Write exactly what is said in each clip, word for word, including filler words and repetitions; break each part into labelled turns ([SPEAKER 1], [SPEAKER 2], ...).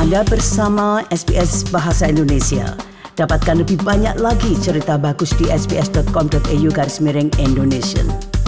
[SPEAKER 1] Anda bersama S B S Bahasa Indonesia. Dapatkan lebih banyak lagi cerita bagus di sbs.com.au garis miring Indonesian.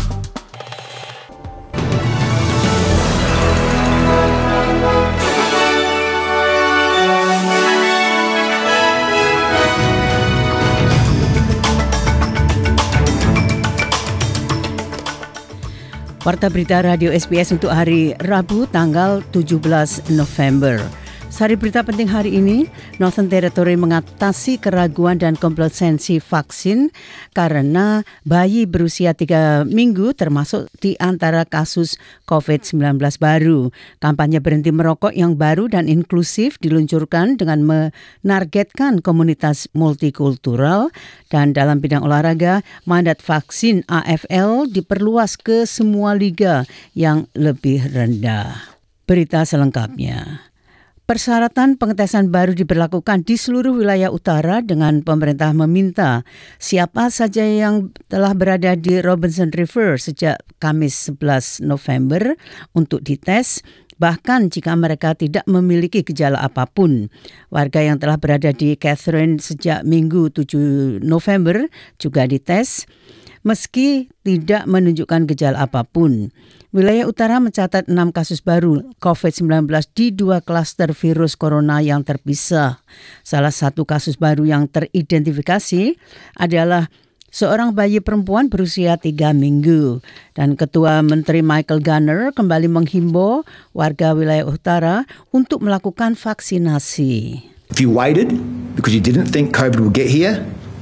[SPEAKER 1] Warta Berita Radio S B S untuk hari Rabu tanggal tujuh belas November. Sari berita penting hari ini, Northern Territory mengatasi keraguan dan komplasensi vaksin karena bayi berusia tiga minggu termasuk di antara kasus covid sembilan belas baru. Kampanye berhenti merokok yang baru dan inklusif diluncurkan dengan menargetkan komunitas multikultural, dan dalam bidang olahraga, mandat vaksin A F L diperluas ke semua liga yang lebih rendah. Berita selengkapnya. Persyaratan pengetesan baru diberlakukan di seluruh wilayah utara dengan pemerintah meminta siapa saja yang telah berada di Robinson River sejak Kamis sebelas November untuk dites, bahkan jika mereka tidak memiliki gejala apapun. Warga yang telah berada di Catherine sejak Minggu tujuh November juga dites, meski tidak menunjukkan gejala apapun. Wilayah utara mencatat enam kasus baru covid sembilan belas di dua klaster virus corona yang terpisah. Salah satu kasus baru yang teridentifikasi adalah seorang bayi perempuan berusia tiga minggu. Dan Ketua Menteri Michael Gunner kembali menghimbau warga wilayah utara untuk melakukan vaksinasi.
[SPEAKER 2] If you waited because you didn't think COVID would get here,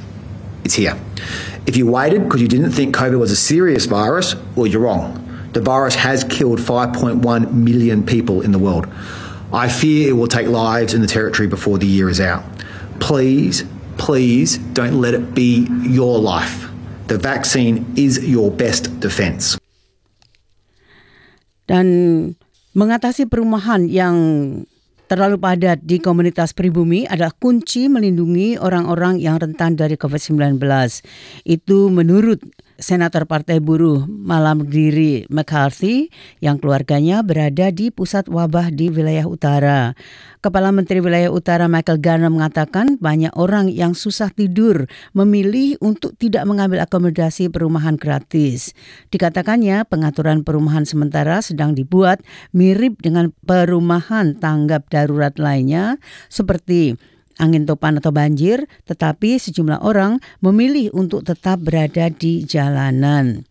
[SPEAKER 2] it's here. If you waited because you didn't think COVID was a serious virus, well, you're wrong. The virus has killed five point one million people in the world. I fear it will take lives in the territory before the year is out. Please, please don't let it be your life. The vaccine is your best defense.
[SPEAKER 1] Dan mengatasi perumahan yang terlalu padat di komunitas pribumi adalah kunci melindungi orang-orang yang rentan dari covid sembilan belas. Itu menurut Senator Partai Buruh Malamgiri McCarthy yang keluarganya berada di pusat wabah di wilayah utara. Kepala Menteri Wilayah Utara Michael Gunner mengatakan banyak orang yang susah tidur memilih untuk tidak mengambil akomodasi perumahan gratis. Dikatakannya pengaturan perumahan sementara sedang dibuat mirip dengan perumahan tanggap darurat lainnya seperti angin topan atau banjir, tetapi sejumlah orang memilih untuk tetap berada di jalanan.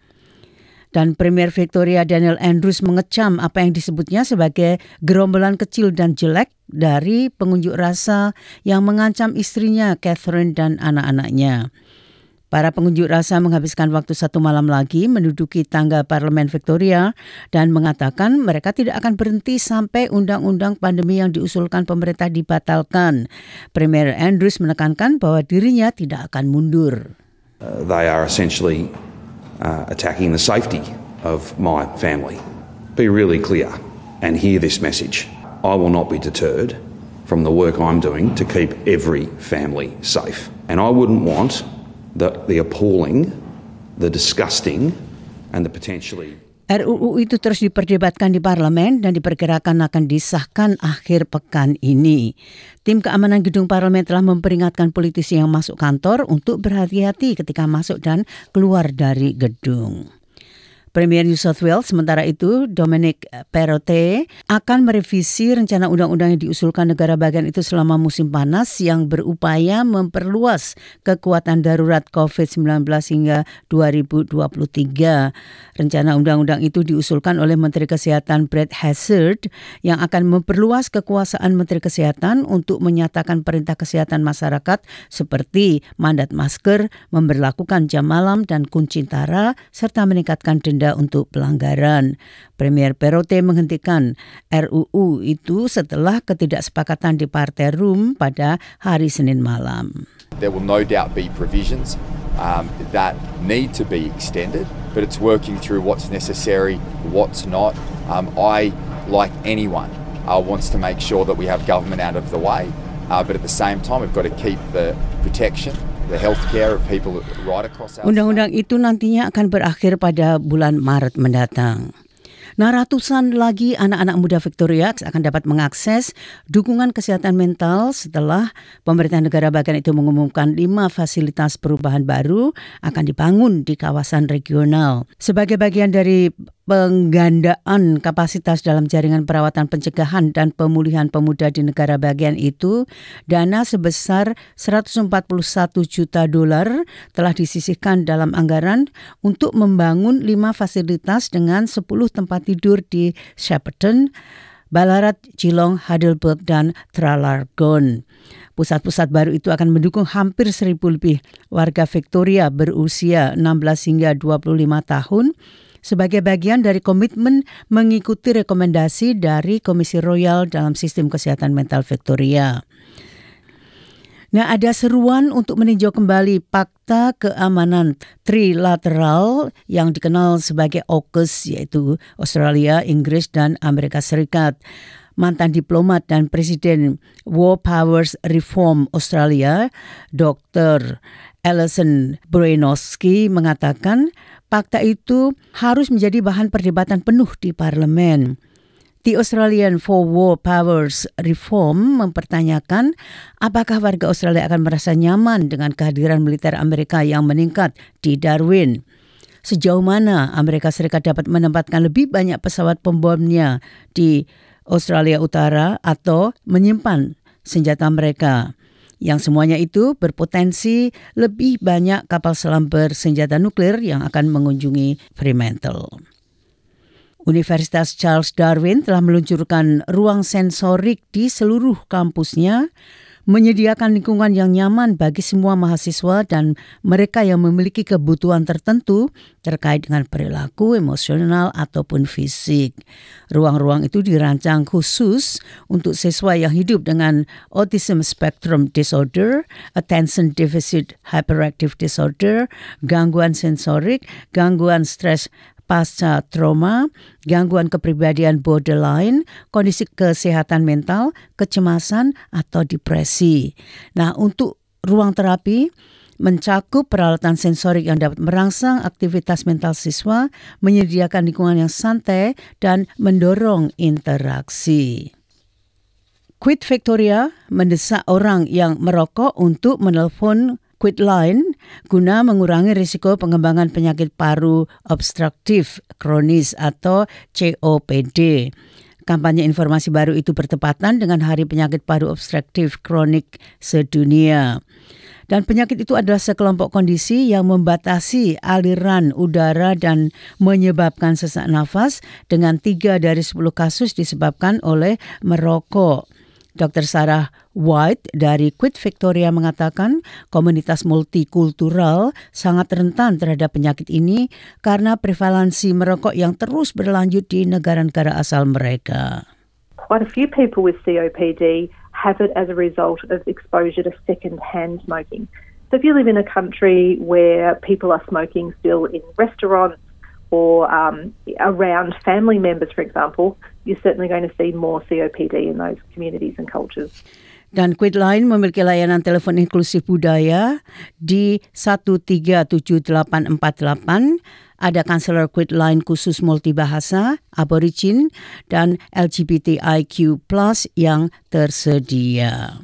[SPEAKER 1] Dan Premier Victoria Daniel Andrews mengecam apa yang disebutnya sebagai gerombolan kecil dan jelek dari pengunjuk rasa yang mengancam istrinya Catherine dan anak-anaknya. Para pengunjuk rasa menghabiskan waktu satu malam lagi menduduki tangga Parlemen Victoria dan mengatakan mereka tidak akan berhenti sampai undang-undang pandemi yang diusulkan pemerintah dibatalkan. Premier Andrews menekankan bahwa dirinya tidak akan mundur.
[SPEAKER 3] Uh, they are essentially uh, attacking the safety of my family. Be really clear and hear this message. I will not be deterred from the work I'm doing to keep every family safe. And I wouldn't want The, the appalling, the disgusting, and the potentially...
[SPEAKER 1] R U U itu terus diperdebatkan di parlemen dan diperkirakan akan disahkan akhir pekan ini. Tim keamanan gedung parlemen telah memperingatkan politisi yang masuk kantor untuk berhati-hati ketika masuk dan keluar dari gedung. Premier New South Wales sementara itu, Dominic Perrottet, akan merevisi rencana undang-undang yang diusulkan negara bagian itu selama musim panas yang berupaya memperluas kekuatan darurat covid sembilan belas hingga dua ribu dua puluh tiga. Rencana undang-undang itu diusulkan oleh Menteri Kesehatan Brad Hazzard yang akan memperluas kekuasaan Menteri Kesehatan untuk menyatakan perintah kesehatan masyarakat seperti mandat masker, memberlakukan jam malam dan kunci tara, serta meningkatkan denda untuk pelanggaran. Premier Perrottet menghentikan R U U itu setelah ketidaksepakatan di Party Room pada hari Senin malam.
[SPEAKER 4] There will no doubt be provisions um, that need to be extended, but it's working through what's necessary, what's not. Um, I, like anyone, uh, wants to make sure that we have government out of the way, uh, but at the same time we've got to keep the protection, the healthcare of people right across our
[SPEAKER 1] Undang-undang itu nantinya akan berakhir pada bulan Maret mendatang. Nah, ratusan lagi anak-anak muda Victoria akan dapat mengakses dukungan kesehatan mental setelah pemerintah negara bagian itu mengumumkan lima fasilitas perubahan baru akan dibangun di kawasan regional. Sebagai bagian dari penggandaan kapasitas dalam jaringan perawatan pencegahan dan pemulihan pemuda di negara bagian itu, dana sebesar seratus empat puluh satu juta dolar telah disisihkan dalam anggaran untuk membangun lima fasilitas dengan sepuluh tempat tidur di Shepparton, Ballarat, Geelong, Heidelberg, dan Traralgon. Pusat-pusat baru itu akan mendukung hampir seribu lebih warga Victoria berusia enam belas hingga dua puluh lima tahun sebagai bagian dari komitmen mengikuti rekomendasi dari Komisi Royal dalam Sistem Kesehatan Mental Victoria. Nah, ada seruan untuk meninjau kembali Pakta Keamanan Trilateral yang dikenal sebagai AUKUS, yaitu Australia, Inggris, dan Amerika Serikat. Mantan diplomat dan Presiden War Powers Reform Australia, Doktor Alison Broinowski mengatakan Pakta itu harus menjadi bahan perdebatan penuh di parlemen. The Australian for War Powers Reform mempertanyakan apakah warga Australia akan merasa nyaman dengan kehadiran militer Amerika yang meningkat di Darwin. Sejauh mana Amerika Serikat dapat menempatkan lebih banyak pesawat pembomnya di Australia Utara atau menyimpan senjata mereka. Yang semuanya itu berpotensi lebih banyak kapal selam bersenjata nuklir yang akan mengunjungi Fremantle. Universitas Charles Darwin telah meluncurkan ruang sensorik di seluruh kampusnya, menyediakan lingkungan yang nyaman bagi semua mahasiswa dan mereka yang memiliki kebutuhan tertentu terkait dengan perilaku, emosional, ataupun fisik. Ruang-ruang itu dirancang khusus untuk siswa yang hidup dengan Autism Spectrum Disorder, Attention Deficit Hyperactive Disorder, gangguan sensorik, gangguan stres pasca trauma, gangguan kepribadian borderline, kondisi kesehatan mental, kecemasan, atau depresi. Nah, untuk ruang terapi mencakup peralatan sensorik yang dapat merangsang aktivitas mental siswa, menyediakan lingkungan yang santai, dan mendorong interaksi. Quit Victoria mendesak orang yang merokok untuk menelpon Quitline guna mengurangi risiko pengembangan penyakit paru obstruktif kronis atau C O P D. Kampanye informasi baru itu bertepatan dengan Hari Penyakit Paru Obstruktif Kronik Sedunia. Dan penyakit itu adalah sekelompok kondisi yang membatasi aliran udara dan menyebabkan sesak nafas, dengan tiga dari sepuluh kasus disebabkan oleh merokok. Doktor Sarah White dari Quit Victoria mengatakan komunitas multikultural sangat rentan terhadap penyakit ini karena prevalensi merokok yang terus berlanjut di negara-negara asal mereka.
[SPEAKER 5] Quite a few people with C O P D have it as a result of exposure to second-hand smoking. So if you live in a country where people are smoking still in restaurants or um, around family members, for example, you're certainly going to see more C O P D in those communities and cultures.
[SPEAKER 1] Dan Quitline memiliki layanan telepon inklusif budaya di satu tiga tujuh delapan empat delapan. Ada konselor Quitline khusus multibahasa, Aborigin, dan L G B T I Q plus yang tersedia.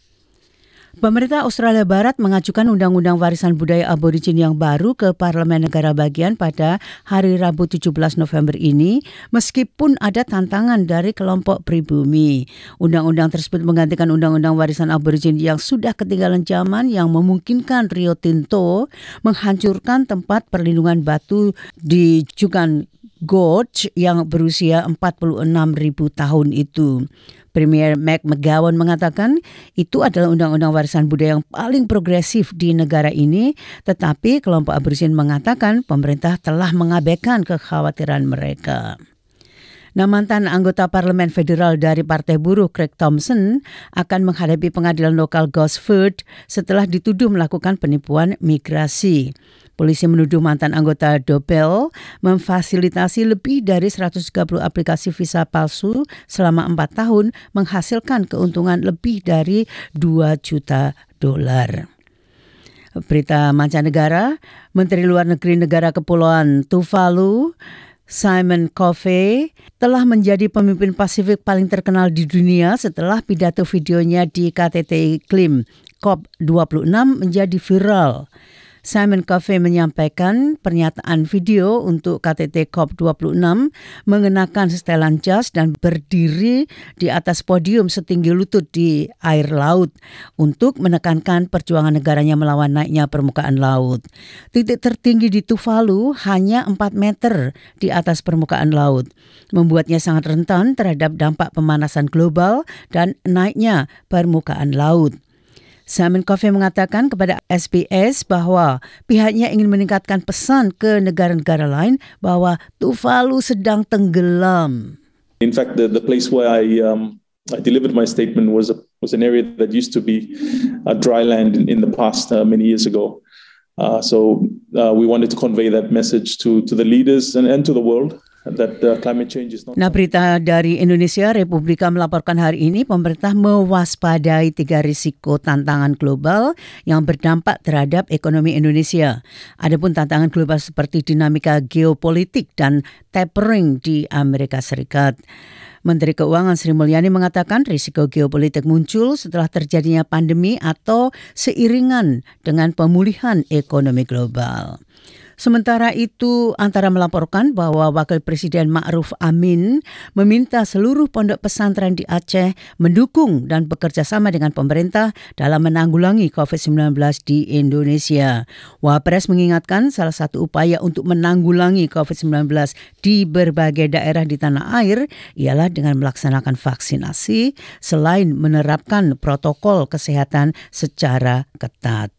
[SPEAKER 1] Pemerintah Australia Barat mengajukan Undang-Undang Warisan Budaya Aborigin yang baru ke Parlemen Negara Bagian pada hari Rabu tujuh belas November ini, meskipun ada tantangan dari kelompok pribumi. Undang-undang tersebut menggantikan Undang-Undang Warisan Aborigin yang sudah ketinggalan zaman yang memungkinkan Rio Tinto menghancurkan tempat perlindungan batu di Juukan Gorge yang berusia empat puluh enam ribu tahun itu. Premier Mac McGowan mengatakan itu adalah undang-undang warisan budaya yang paling progresif di negara ini, tetapi kelompok Aborigin mengatakan pemerintah telah mengabaikan kekhawatiran mereka. Nah, mantan anggota Parlemen Federal dari Partai Buruh Craig Thomson akan menghadapi pengadilan lokal Gosford setelah dituduh melakukan penipuan migrasi. Polisi menuduh mantan anggota Dobell memfasilitasi lebih dari seratus tiga puluh aplikasi visa palsu selama empat tahun, menghasilkan keuntungan lebih dari dua juta dolar. Berita mancanegara, Menteri Luar Negeri Negara Kepulauan Tuvalu, Simon Covey telah menjadi pemimpin Pasifik paling terkenal di dunia setelah pidato videonya di K T T iklim C O P dua puluh enam menjadi viral. Simon Covey menyampaikan pernyataan video untuk K T T C O P dua puluh enam mengenakan setelan jas dan berdiri di atas podium setinggi lutut di air laut untuk menekankan perjuangan negaranya melawan naiknya permukaan laut. Titik tertinggi di Tuvalu hanya empat meter di atas permukaan laut, membuatnya sangat rentan terhadap dampak pemanasan global dan naiknya permukaan laut. Simon Covey mengatakan kepada S B S bahwa pihaknya ingin meningkatkan pesan ke negara-negara lain bahwa Tuvalu sedang tenggelam.
[SPEAKER 6] In fact, the, the place where I um, I delivered my statement was a, was an area that used to be a dry land in, in the past uh, many years ago. Uh, so uh, we wanted to convey that message to to the leaders and, and to the world. That, uh, climate change is not...
[SPEAKER 1] Nah, berita dari Indonesia, Republika melaporkan hari ini pemerintah mewaspadai tiga risiko tantangan global yang berdampak terhadap ekonomi Indonesia. Adapun tantangan global seperti dinamika geopolitik dan tapering di Amerika Serikat. Menteri Keuangan Sri Mulyani mengatakan risiko geopolitik muncul setelah terjadinya pandemi atau seiringan dengan pemulihan ekonomi global. Sementara itu, Antara melaporkan bahwa Wakil Presiden Ma'ruf Amin meminta seluruh pondok pesantren di Aceh mendukung dan bekerja sama dengan pemerintah dalam menanggulangi covid sembilan belas di Indonesia. Wapres mengingatkan salah satu upaya untuk menanggulangi covid sembilan belas di berbagai daerah di tanah air ialah dengan melaksanakan vaksinasi selain menerapkan protokol kesehatan secara ketat.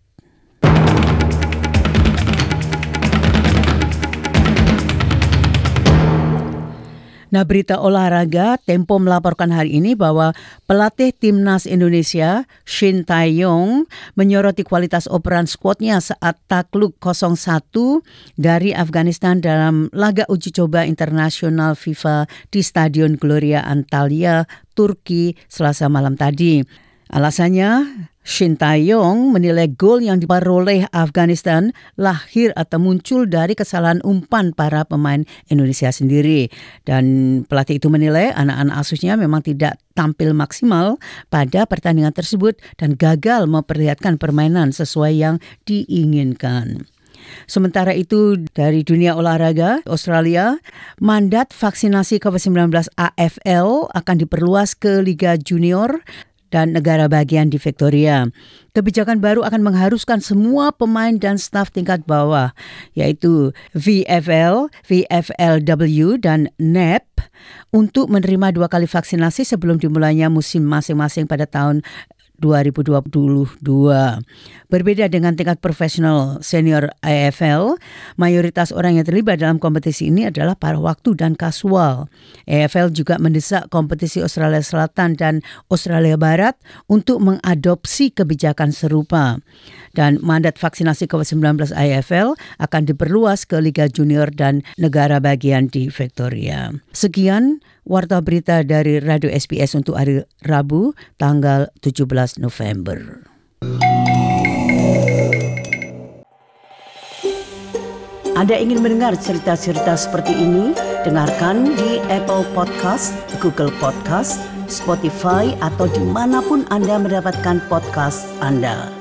[SPEAKER 1] Nah, berita olahraga, Tempo melaporkan hari ini bahwa pelatih Timnas Indonesia, Shin Tae-yong, menyoroti kualitas operan skuadnya saat takluk nol satu dari Afghanistan dalam laga uji coba internasional FIFA di Stadion Gloria Antalya, Turki, Selasa malam tadi. Alasannya, Shin Tae-yong menilai gol yang diperoleh Afghanistan lahir atau muncul dari kesalahan umpan para pemain Indonesia sendiri. Dan pelatih itu menilai anak-anak asuhnya memang tidak tampil maksimal pada pertandingan tersebut dan gagal memperlihatkan permainan sesuai yang diinginkan. Sementara itu dari dunia olahraga, Australia, mandat vaksinasi covid sembilan belas A F L akan diperluas ke Liga Junior dan negara bagian di Victoria. Kebijakan baru akan mengharuskan semua pemain dan staf tingkat bawah, yaitu V F L, V F L W, dan N E P, untuk menerima dua kali vaksinasi sebelum dimulainya musim masing-masing pada tahun dua ribu dua puluh dua. Berbeda dengan tingkat profesional senior A F L, mayoritas orang yang terlibat dalam kompetisi ini adalah paruh waktu dan kasual. A F L juga mendesak kompetisi Australia Selatan dan Australia Barat untuk mengadopsi kebijakan serupa. Dan mandat vaksinasi covid sembilan belas A F L akan diperluas ke Liga Junior dan negara bagian di Victoria. Sekian Warta Berita dari Radio S B S untuk hari Rabu, tanggal tujuh belas November. Anda ingin mendengar cerita-cerita seperti ini? Dengarkan di Apple Podcast, Google Podcast, Spotify, atau dimanapun Anda mendapatkan podcast Anda.